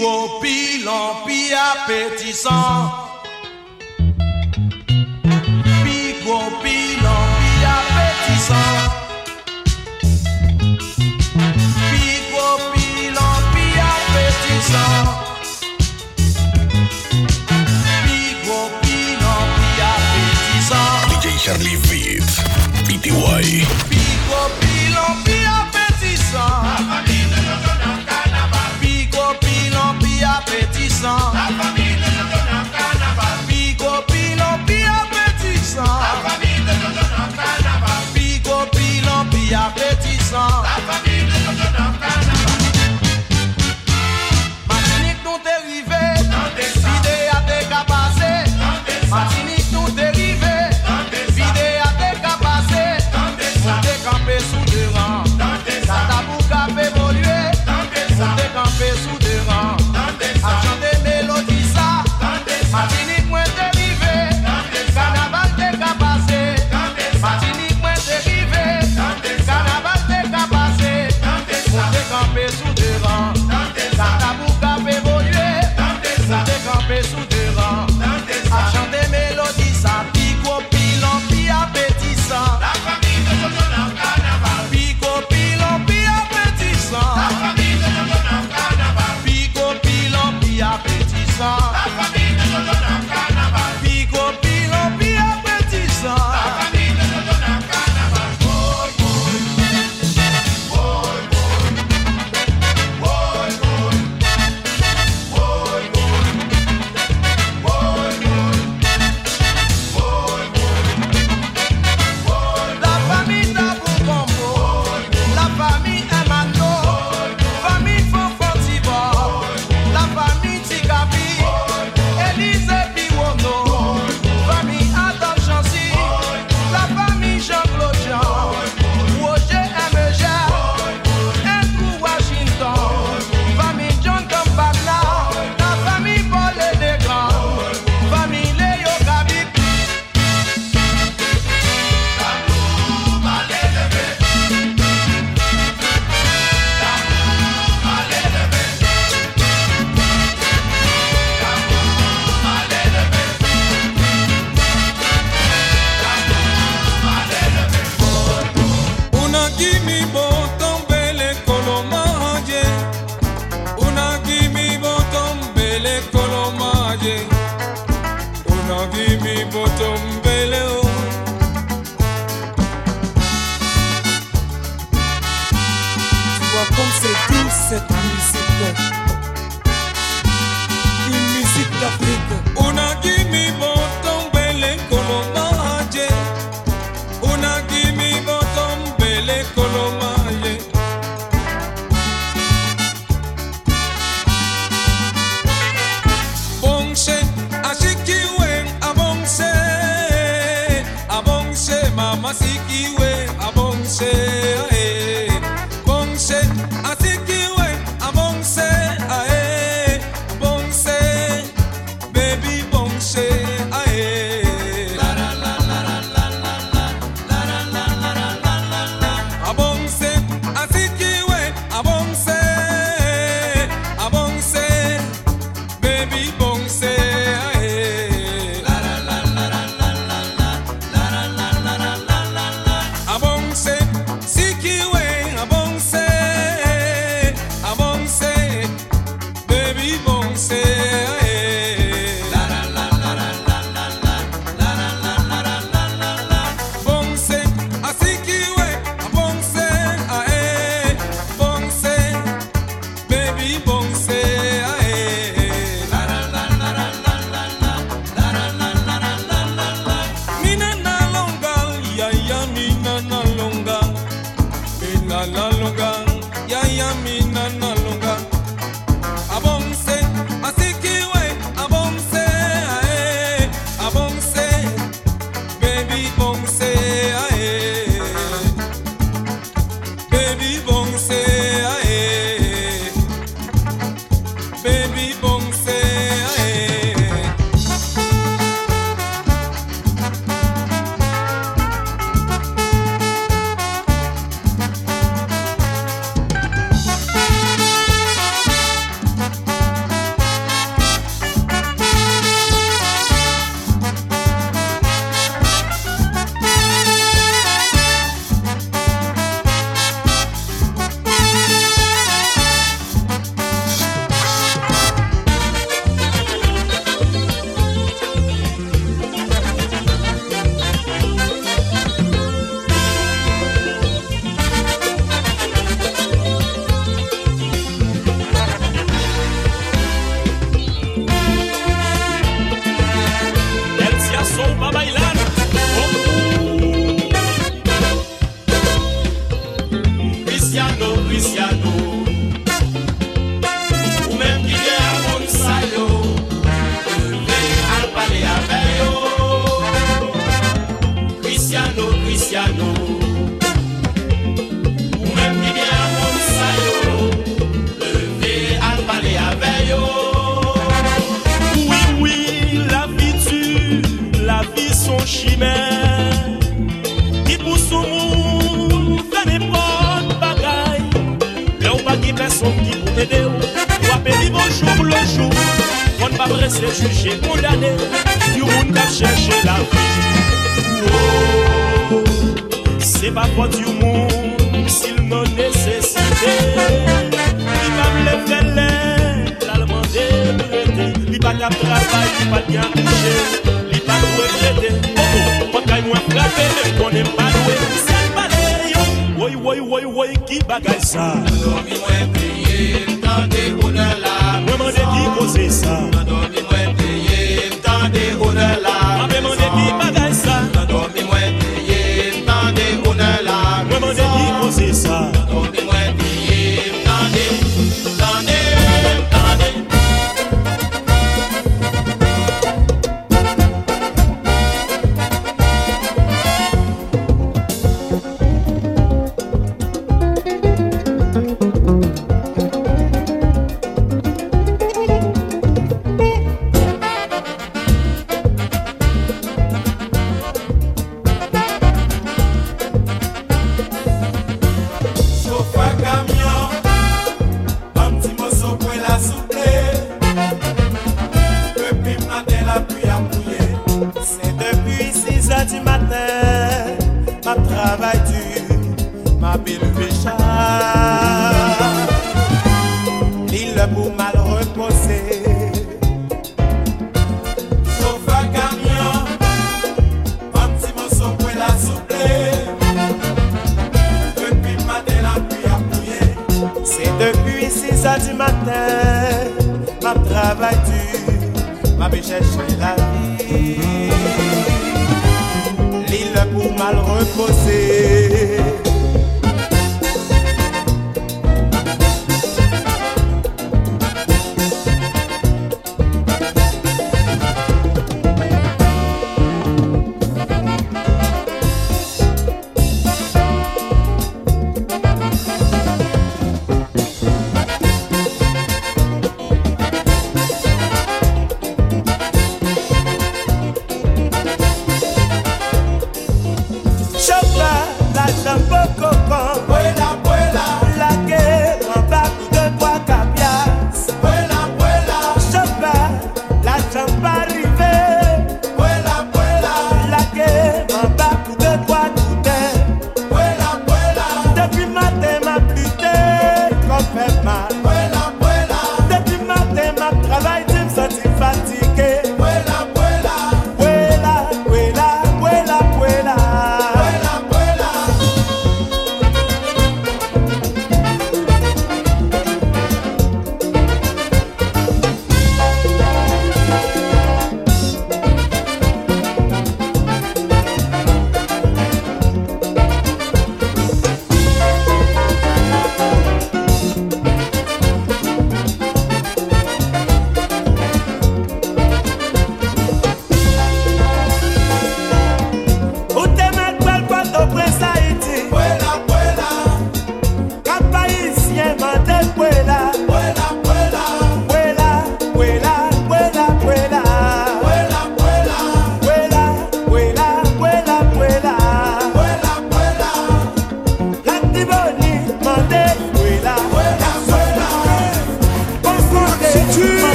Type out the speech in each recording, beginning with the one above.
gros, pi long, pi appétissant. Pi gros, pi long, pi appétissant. Pi gros, pi long, pi appétissant. Pi gros, pi long, pi appétissant. DJ Charlie Beat, PTY. Pi gros, pi long, pi appétissant. La famille de Jojo dans carnaval. Pi gros, pi long, pi appétissant. La famille de Jojo dans carnaval. Pi gros, pi long, pi appétissant. La famille de Jojo dans carnaval. Pi gros, pi long, pi appétissant. La famille de Jojo dans carnaval. Martinique nous t'es rivé, Dans des salles. vidé à tes capacités. Dans des salles. Martinique nous t'es rivé, Dans des salles. vidé à tes capacités. Dans des salles. T'es campé sous deux rangs, Dans des salles. Katabou cap évolué. Dans des salles. T'es campé sous deux rangs, Dans des à salles. chanter mélodie ça. Dans des salles. Martinique moi t'es rivé, Dans des salles. carnaval t'es capacités. Dans des salles. Martinique moi t'es rivé, Dans des salles. carnaval t'es capacités. Dans des salles. T'es campé sous deux rangs. Dans des salles. Katabou cap évolué. Dans des salles. T'es campé sous deux rangs. Dans des À salles. chanter mélodie ça. Pico, pilon, pi appétissant. La famille de Jojo dans carnaval. Pico, pilon, pi appétissant. La famille de Jojo dans carnaval. Pico, pilon, pi appétissant. La famille de Jojo dans carnaval. Pico, pilon, pi appétissant. La famille de Jojo dans carnaval. Boy, boy. Boy, boy. Boy, boy. Boy, boy. Boy, boy. Boy, boy. La famille Tabou Combo, la famille Emando, famille Fonfontibor, la famille Tikapi, Élise Piwono, famille Adam Chancy, la famille Jean-Claude Jean, Roger Emeja, Andrew Washington, famille John Campagna, la famille Paul Legrand, famille Léo Gabik. Una gimi bottom bele kolomaje. Una gimi bottom bele kolomaje. Una gimi bottom bele oh. Tu vois comme c'est douce cette musique. Une musique d'Afrique. Una gimi bottom bele kolomaje. Una gimi bottom bele kolomaje. Bonse ashikiwe abonse. Abonse mama sikiwe abonse. Ae. Bonse asikiwe abonse. Ae. Bonse baby bonse. Ae. Abonse asikiwe abonse. Abonse baby bonse. Ae. Abonse sikiwe abonse. Abonse baby bonse. Bonse asikiwe abonse. Ae. Bonse baby bonse. Mina na longa, ya ya mina na longa. Mina na longa, ya ya mina na longa. Abonse, asikiwe, abonse, ae, abonse, baby bonse, ae, baby bonse, ae, baby bonse, ae. chimère qui pousse au monde fait n'importe bagaille. Là où pas qui personne qui peut t'aider, ou appeler bonjour le jour. On ne va pas rester jugé, condamné. Du monde qui cherche la vie. Oh, c'est pas faute du monde s'il n'en nécessité. Il va me le faire l'air, l'allemand débrouillé. Il va pas travail, il va bien toucher. Il va tout regretter. Oh, quand il m'a frappé, même qu'on n'aime pas louer. C'est pas les oui, qui bagaille ça? Dormi-moi prier, tendez au-delà. Moi, m'en qui cause ça? Dormi-moi prier, tendez au-delà. Moi, m'en qui bagaille ça? Dormi-moi prier, tendez au-delà. Moi, m'en qui cause ça? Dormi-moi prier, tendez, tendez.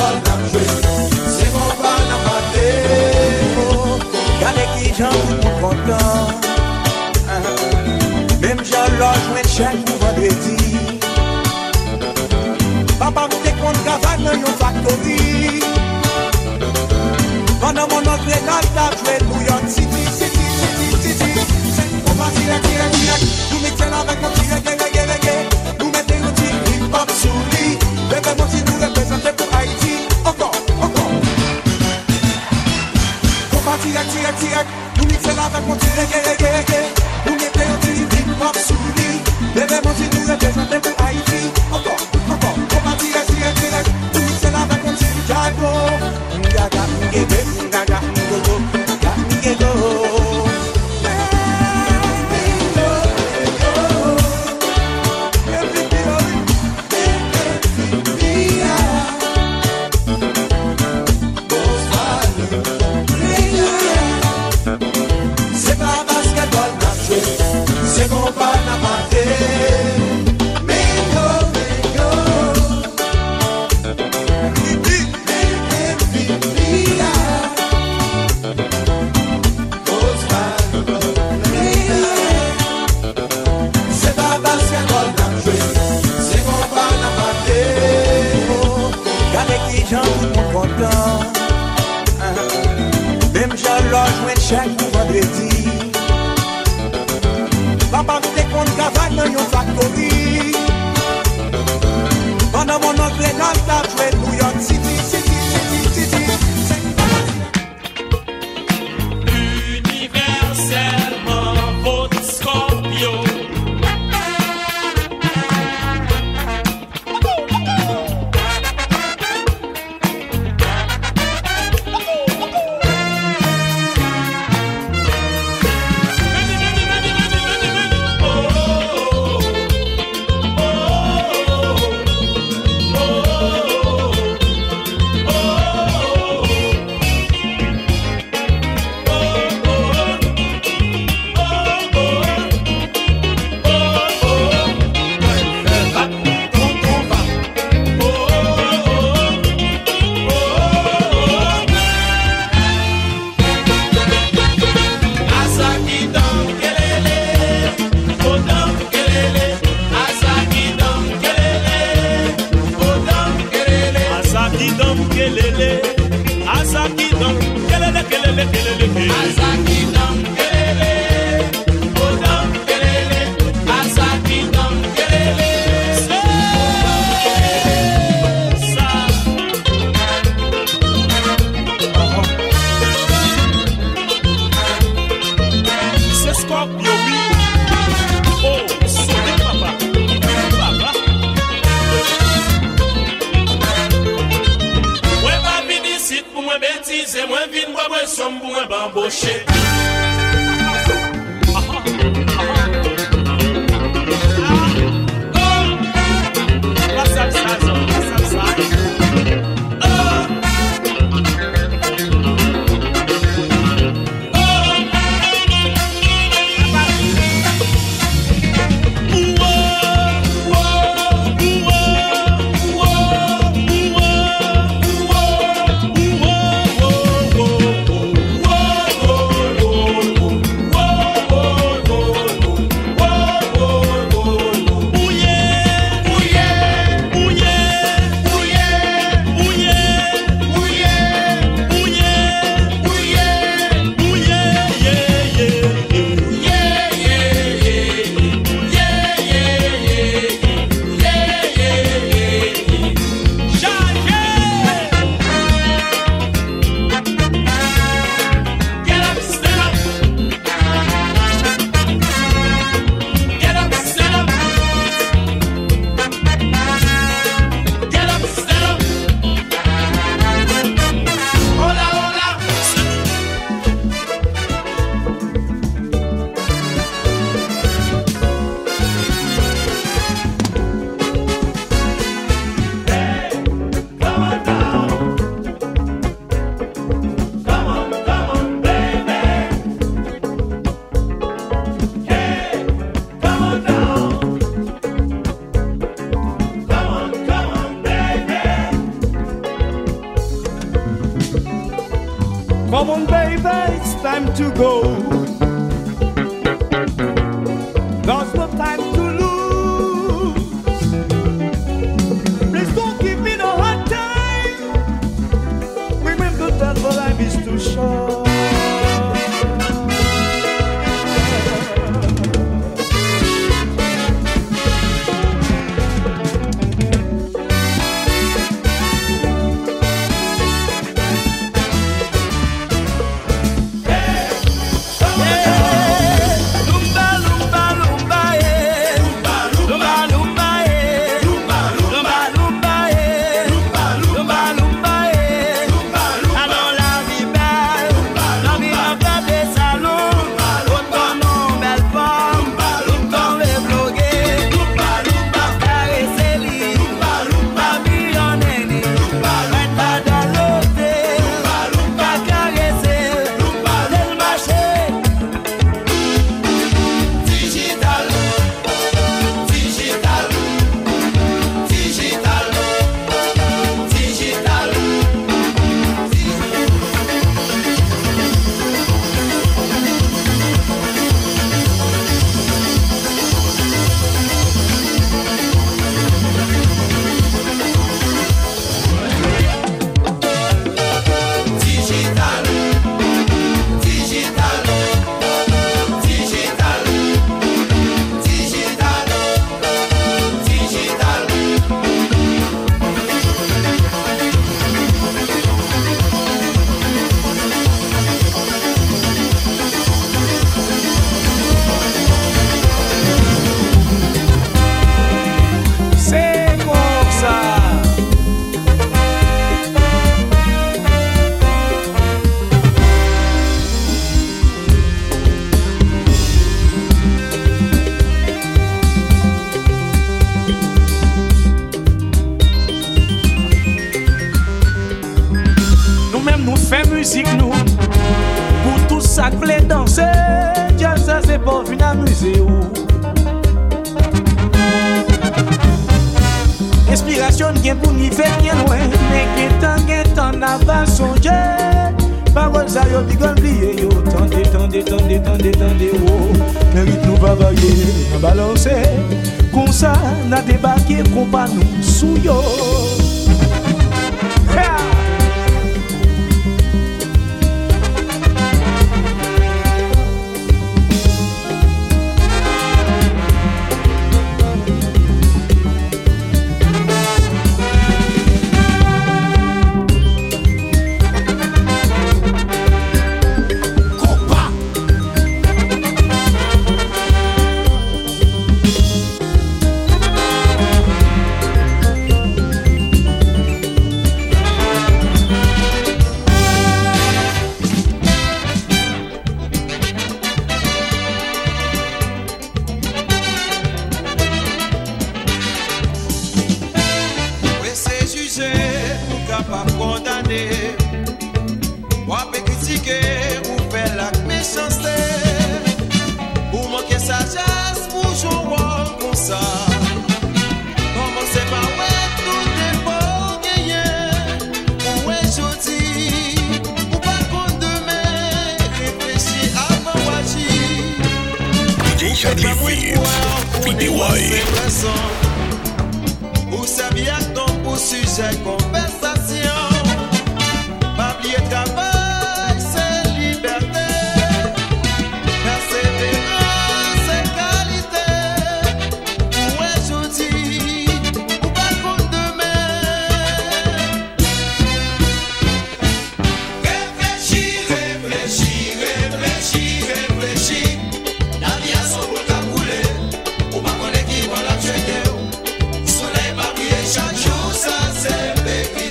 cascadole n'a joué. C'est mon pas n'a maté. Gardez qui j'en suis content. Même j'ai logement chaque vendredi. Papa me fait compte cavale dans une factory. Pendant mon autre école, t'as joué New York City. On va tirer. Nous mettons avec mon petit reggae. Nous mettons un petit hip-hop sous lit. Bébé, mon petit nous représenter pour Haïti. Encore. On va tirer. Nous mettons avec mon petit reggae. Nous mettons un petit hip-hop sous lit. Bébé, mon petit nous représenter pour Haïti. Encore. On va tirer. Nous mettons avec mon petit jago. C'est pas basketball n'a joué. C'est mon pas n'a maté. Même j'ai logement chaque vendredi. Papa me fait compte cavale dans une factory. Pendant mon autre école, t'as joué New York City. Universellement votre Scorpio. C'est moins vite, moi, somme pour un bamboché. Come on, baby, it's time to go. There's no time to lose. Please don't give me no hard time. Remember that the life is too short. Musique nous, pour tout ça que voulait danser, Dieu ça c'est pas venir amuser ou. Inspiration vient pour nous faire bien loin, mais qui tant avant son Dieu, parole ça yo bigol oublié yo, tendez oh, mérite nous pas varier, balancer, comme ça n'a débarqué qu'on pas nous sous yo. Pas condamné, ou à critiquer, ou faire la méchanceté, ou manquer sagesse, pour jouer comme ça. Commencez par ouais, tout est beau gagner, ou est jodi, ou pas contre demain, réfléchis avant d'agir. DJ PTY. Ou saviez ton pour sujet conversation. Pas oublier travail, c'est liberté. Persévérance, c'est qualité. Où est jodi, ou pas contre demain. Réfléchis, réfléchis, réfléchis, réfléchis. La vie a son bout à couler. Ou pas qu'on est qui va la tuer. Soleil m'a brillé chaque jour, ça c'est baby.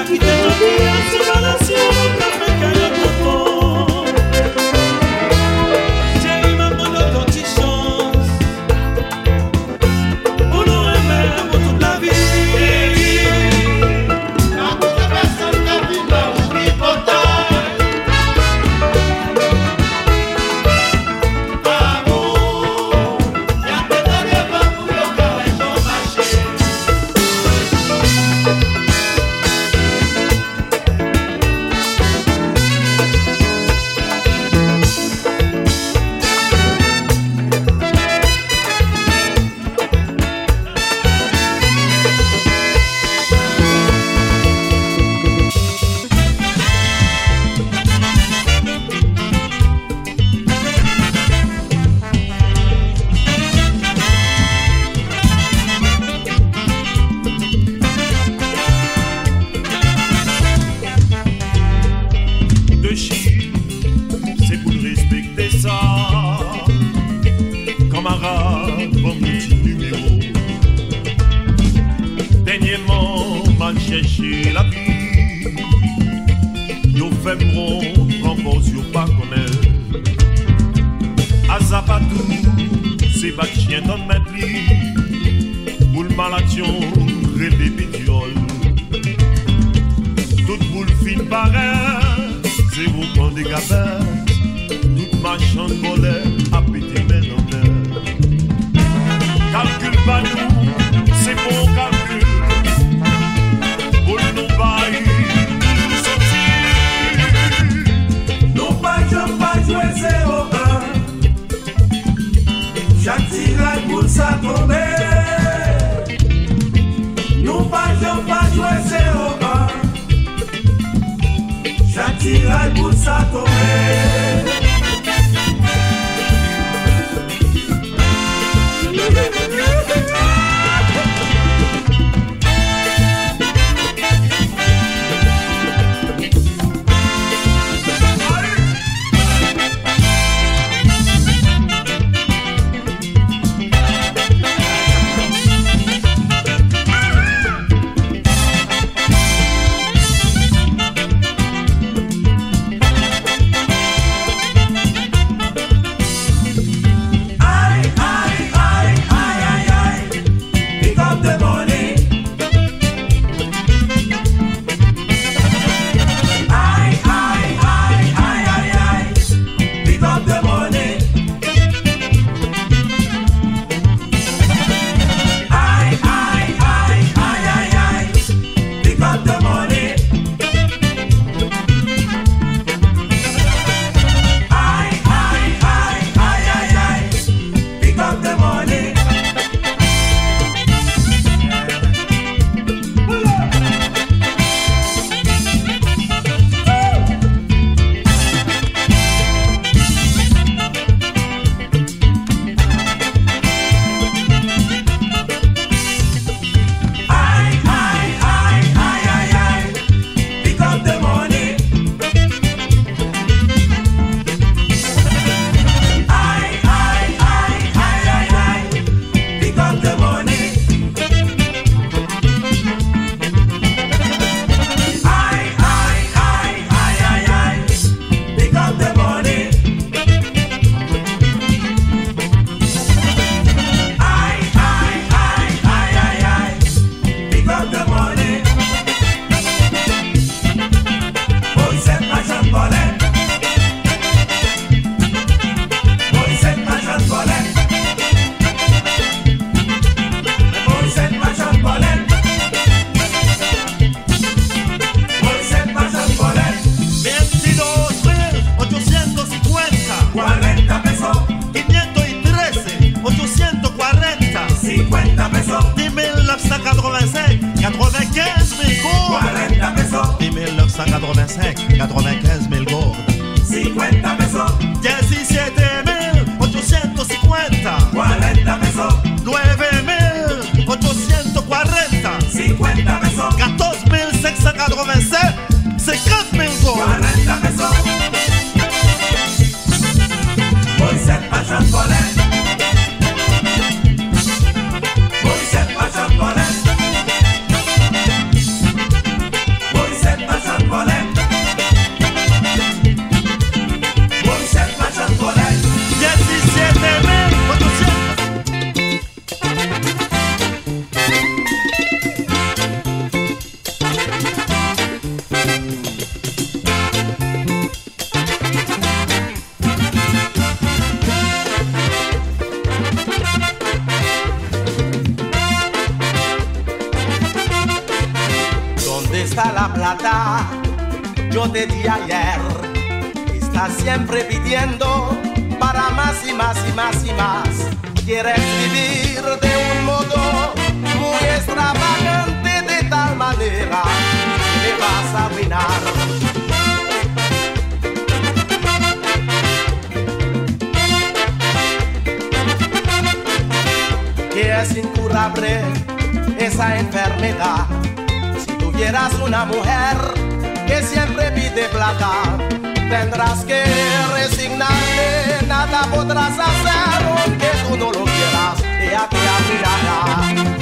85, 95 mil gourdes. 50 pesos. 17.850. 40 pesos. 9.840. 50 pesos. 14.687. 50 mil gourdes. 40 pesos. Hoy se pasa por él. Hoy se pasa por él. Hoy está la plata? Yo te di ayer. Estás siempre pidiendo para más y más y más y más. Quieres vivir de un modo muy extravagante, de tal manera que me vas a arruinar. Que es incurable esa enfermedad. Si tuvieras una mujer que siempre pide plata, tendrás que resignarte, nada podrás hacer, aunque tú no lo quieras, ella te abrirá.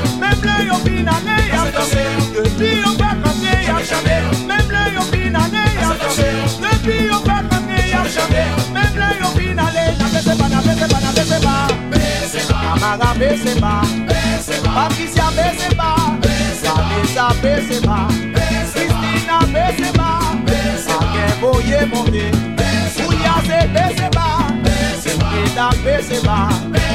Même là, Beseba, Cristina Beseba, Ake Boye Monte, Ouyase Beseba, Eda Beseba.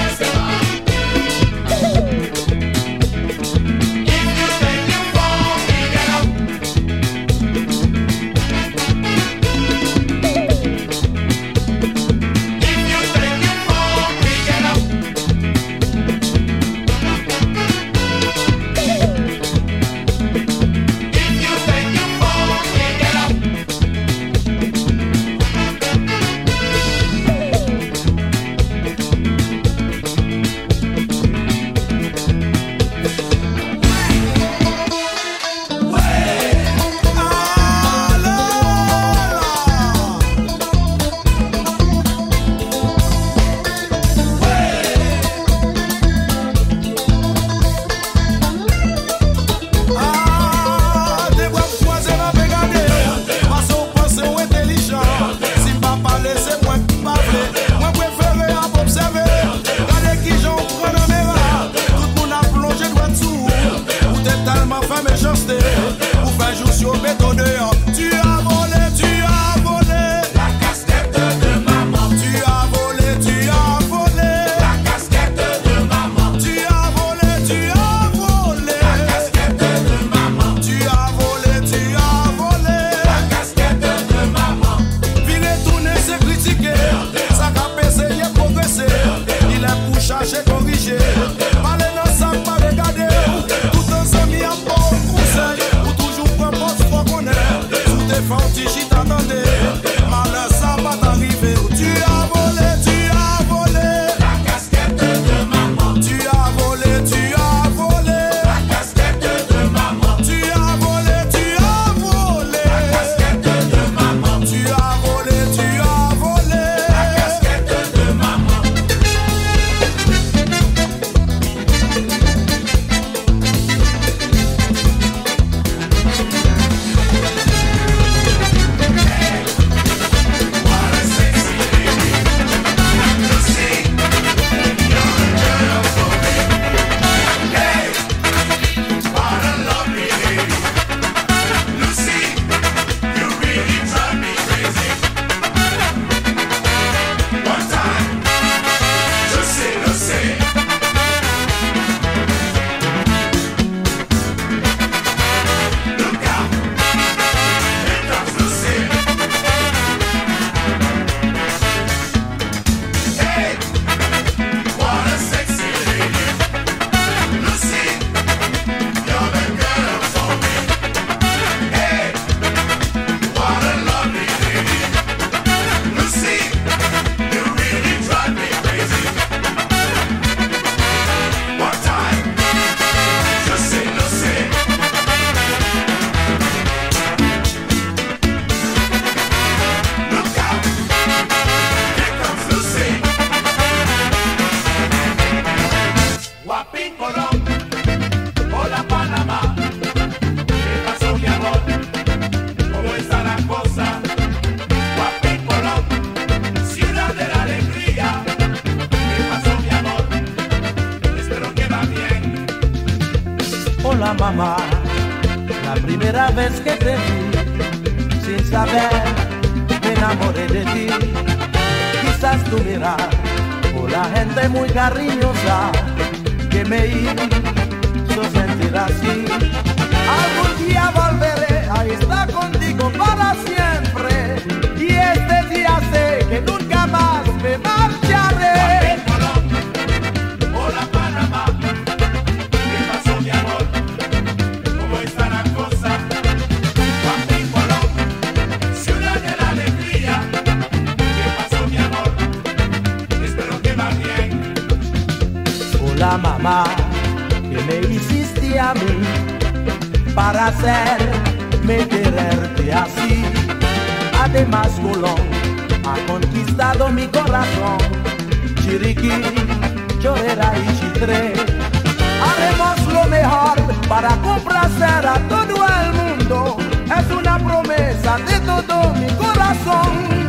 Mamá, la primera vez que te vi, sin saber, me enamoré de ti. Quizás tu mirar, o la gente muy cariñosa, que me hizo sentir así. Algún día volveré a estar contigo para siempre, y este día sé que nunca más me marcharé. Hola Panamá, ¿qué pasó mi amor? ¿Cómo está la cosa? Joaquín Colón, ciudad de la alegría. ¿Qué pasó mi amor? Espero que va bien. Hola mamá, que me hiciste a mí para hacerme quererte así. Además Colón ha conquistado mi corazón. Chiriquí, Chorrera y Chitré, haremos lo mejor para complacer a todo el mundo. Es una promesa de todo mi corazón.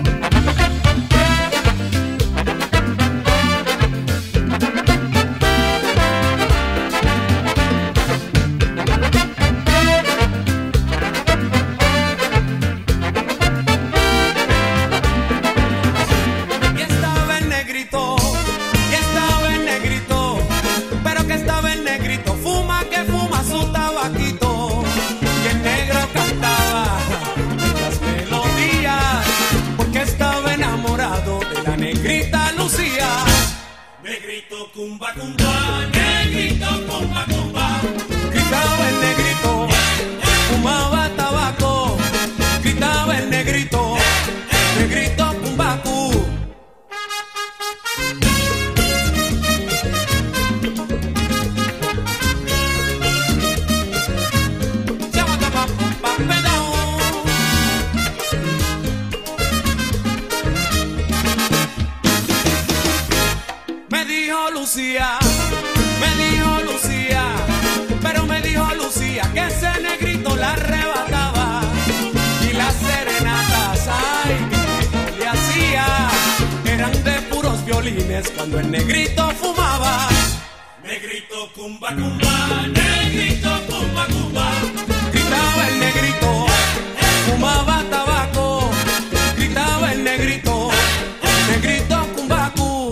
cumba, cumba, negrito, cumba, cumba. Gritaba el negrito, fumaba tabaco. Gritaba el negrito, negrito cumbacu. Me dijo Lucía, pero me dijo Lucía que ese negrito la arrebataba y las serenatas, ay, que le hacía, eran de puros violines cuando el negrito fumaba. Negrito cumba, cumba, negrito cumba, cumba. Gritaba el negrito, fumaba tabaco. Gritaba el negrito, negrito cumbacu.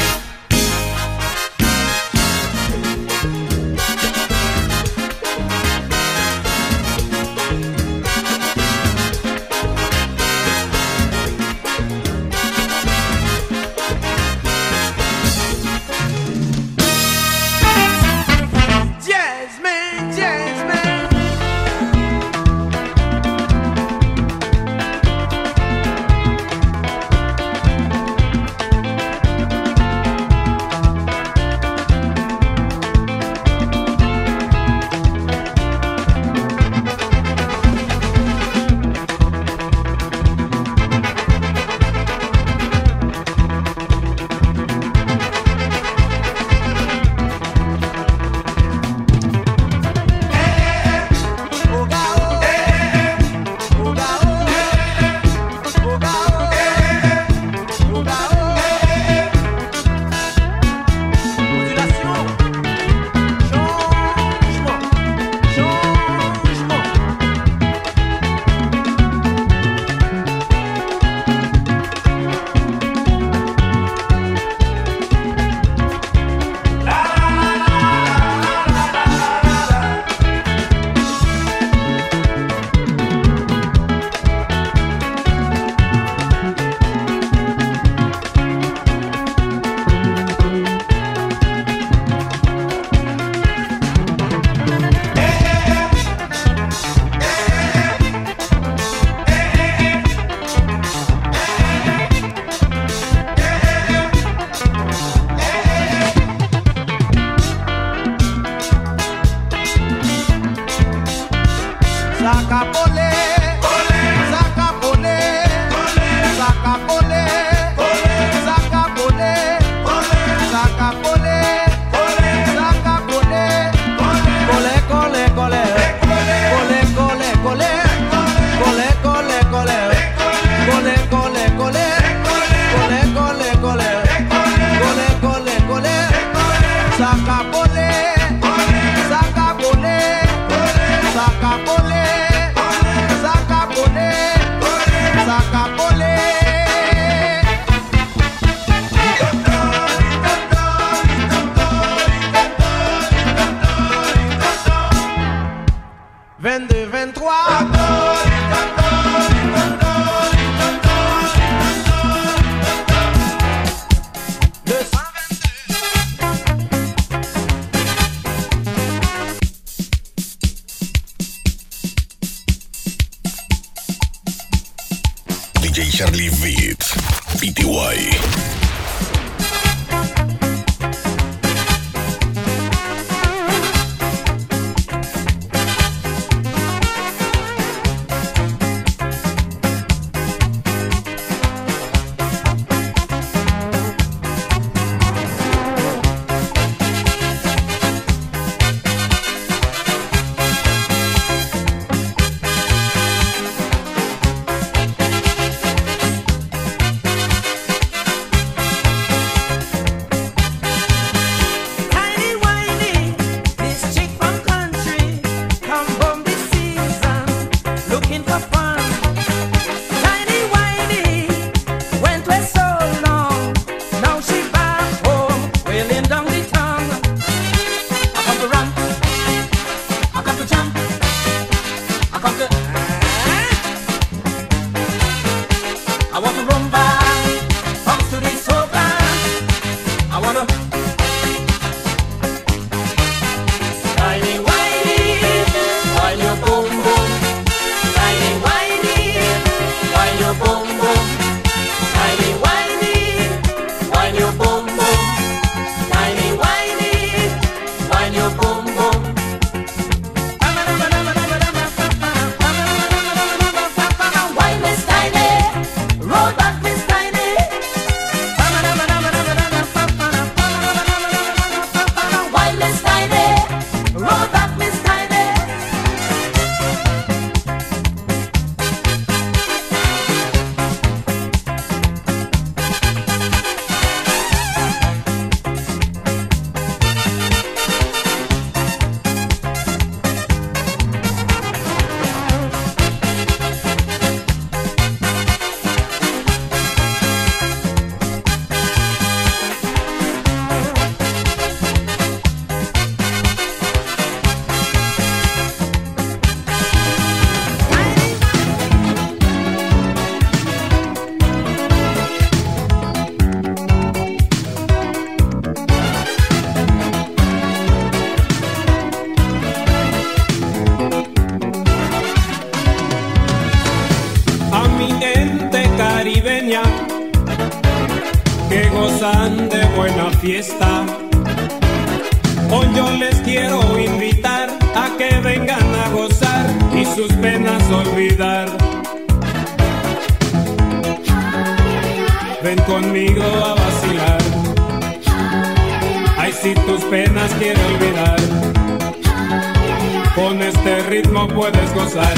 DJ Charlie Beats, PTY. caribeña que gozan de buena fiesta. Hoy yo les quiero invitar a que vengan a gozar y sus penas olvidar. Ven conmigo a vacilar. Ay, si tus penas quieres olvidar, con este ritmo puedes gozar.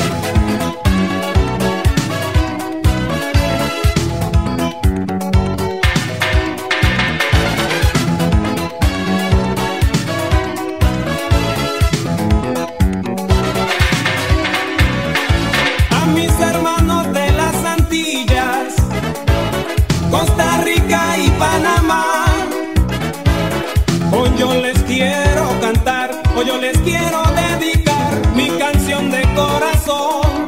A mis hermanos de las Antillas, Costa Rica y Panamá, hoy yo les quiero cantar, hoy yo les quiero dedicar mi canción de corazón.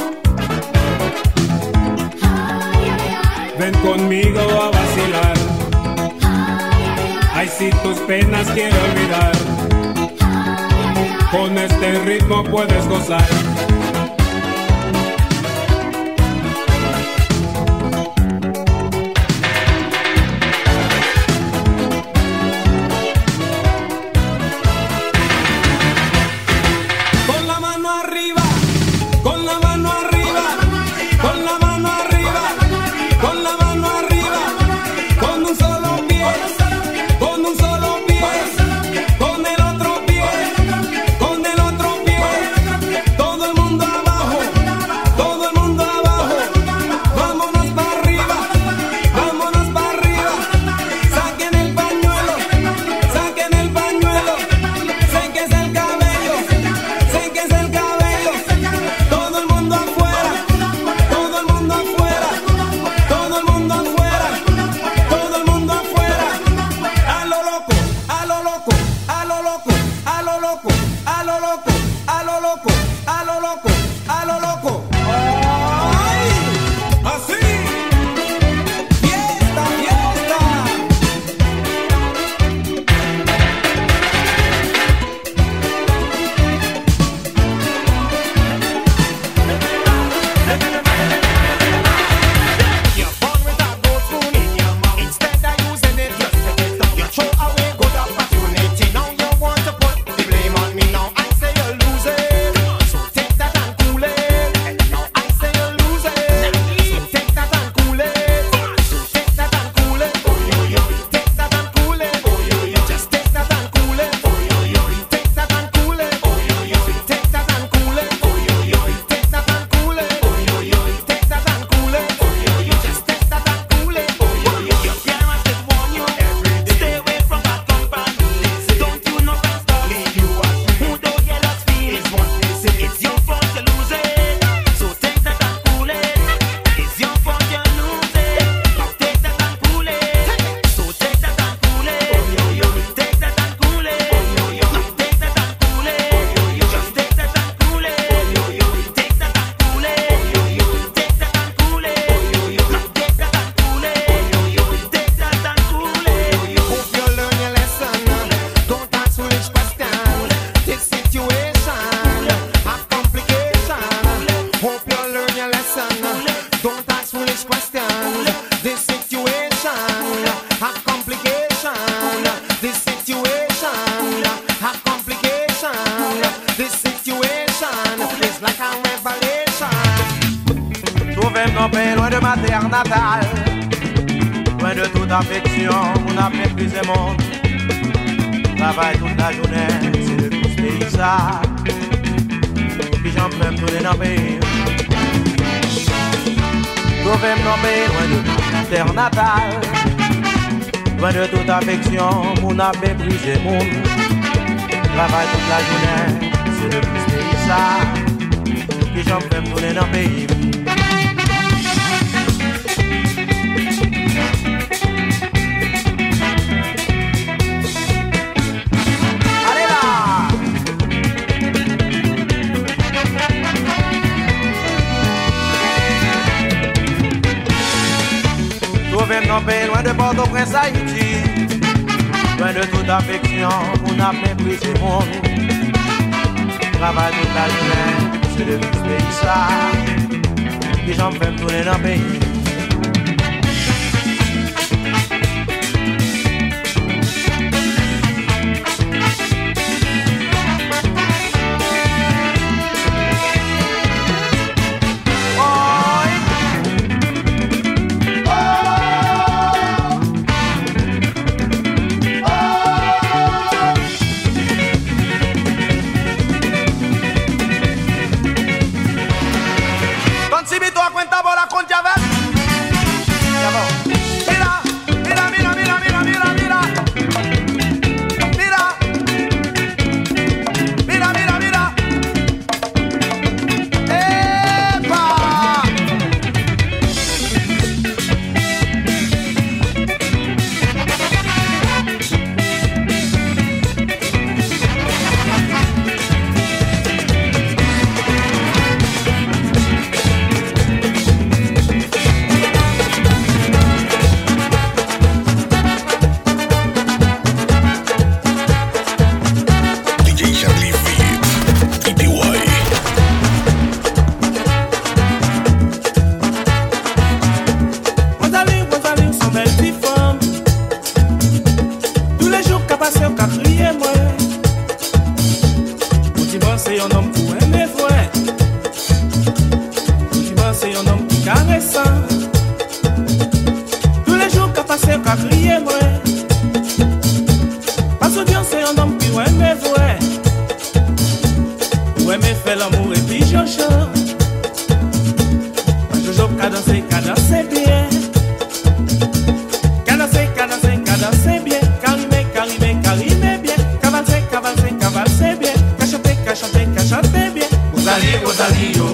Ven conmigo a vacilar. Ay, si tus penas quieres olvidar, con este ritmo puedes gozar. Loin de toute affection, mon a méprisé mon travail toute la journée, c'est le plus pays ça. Puis j'en peux me tourner dans le pays. Trouver mon pays loin de ma terre natale. Loin de toute affection, mon a méprisé mon travail toute la journée, c'est le plus pays ça. Puis j'en peux me tourner dans le pays. Loin de Port-au-Prince, Haïti, loin de toute affection, on a méprisé mon travail toute la journée, c'est le plus pays ça, les gens me font tourner dans le pays. cadencer bien. Cadencer bien. Carimer bien. Cavalser bien. Cachoter bien. Rosalio.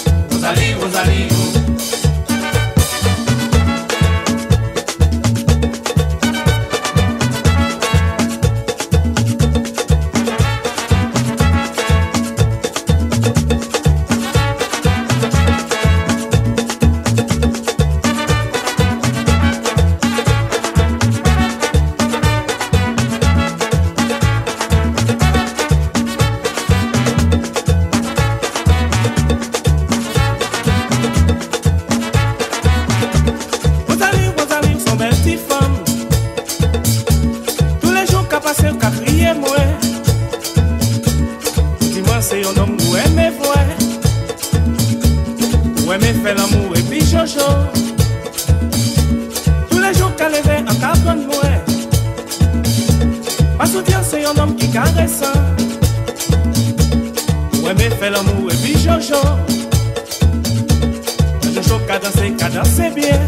Cadencer bien.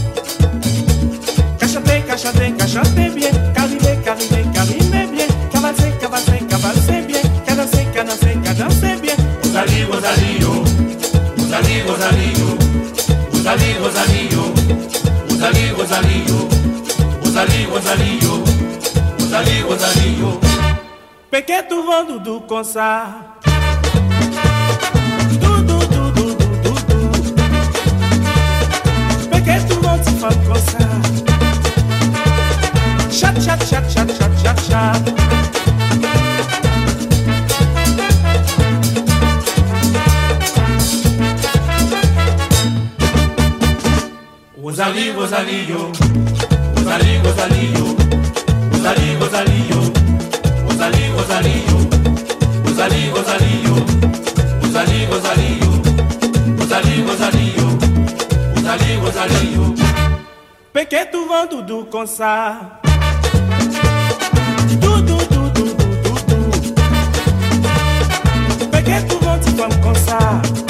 Cachoter bien. Carimer bien. Cavalser bien. Cadencer bien. Rosalio. Pequet tu vent doudou comme ça. Pequet tu vent tu femme comme ça. Chat. Rosalio. Pequet tu vent doudou comme ça. Pequet tu vent tu femme comme ça.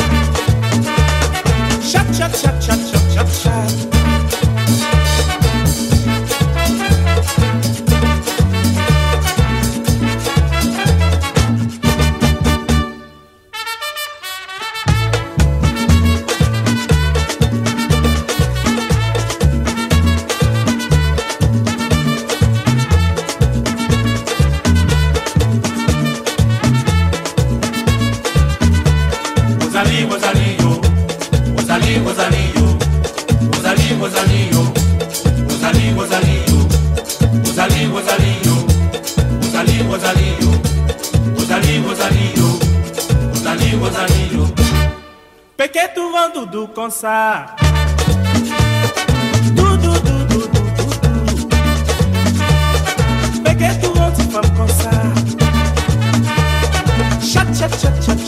Chat. Rosalio. Pequet tu vent doudou comme ça. Pequet tu vent tu femme comme ça. Chat.